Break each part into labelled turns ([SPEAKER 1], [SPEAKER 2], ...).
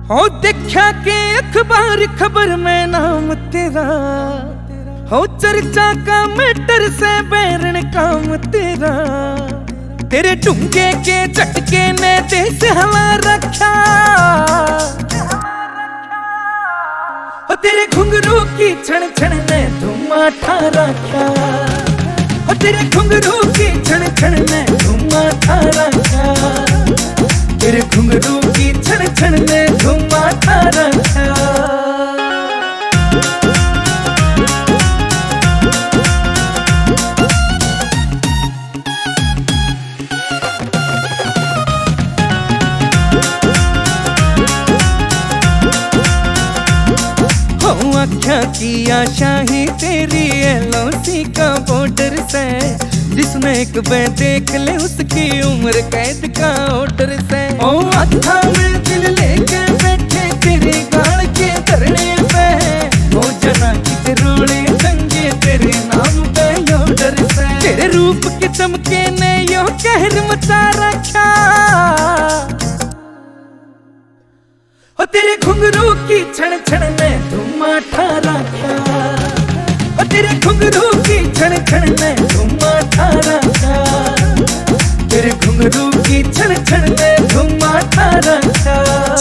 [SPEAKER 1] हो देखा के अखबार खबर में नाम तेरा, हो चर्चा का मैटर से बैरण काम तेरा। तेरे डूंगे के झटके ने देश हला रखा, हो तेरे घुंघरू की छण छण ने धुआं ठा रखा, हो तेरे घुंघरू की छण छण ने धुआं ठा रखा, तेरे घुंघरू की छण छण ने धुआं ठा रखा। आख्या की आशा ही तेरी एलओसी का बॉर्डर से, जिसमें एक बे देख ले उसकी उम्र कैद का ऑर्डर से। ओ आधा में दिल लेके बैठे तेरे गाल के धरने पे, ओ जना की रोड़े दंगे तेरे नाम पे ऑर्डर से। तेरे रूप के चमके ने यो कहर मचा रखा, ओ तेरे घुंघरू की छण छण ने धुआं ठा रखा, ओ तेरे घुंघरू की छण छण ने धुआं ठा रखा, तेरे घुंघरू की छण छण ने धुआं ठा रखा।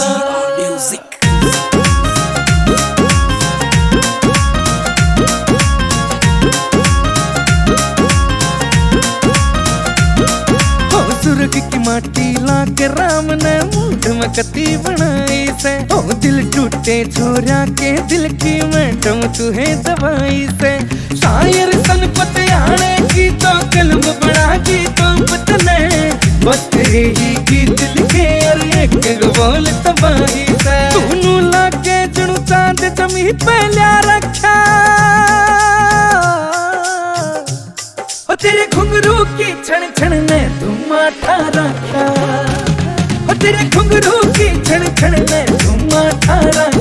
[SPEAKER 1] सुर्ग की माटी लाके राम ने मूठ में कती बनाई से, ओ दिल टूटे छोरा के दिल की मैडम तुहे दवाई से। शायर सनपत आने की तो कलम बना की तो पतने, बस तेरे ही गीत लिखे और एक बोल तबाही से। तूनू लाके जुड़ू चांद जमी पे ल्या रखा, ओ तेरे घुंघरू की छण छण ने धुआं ठा रखा, ओ तेरे घुंघरू की छण छण ने धुआं ठा रखा।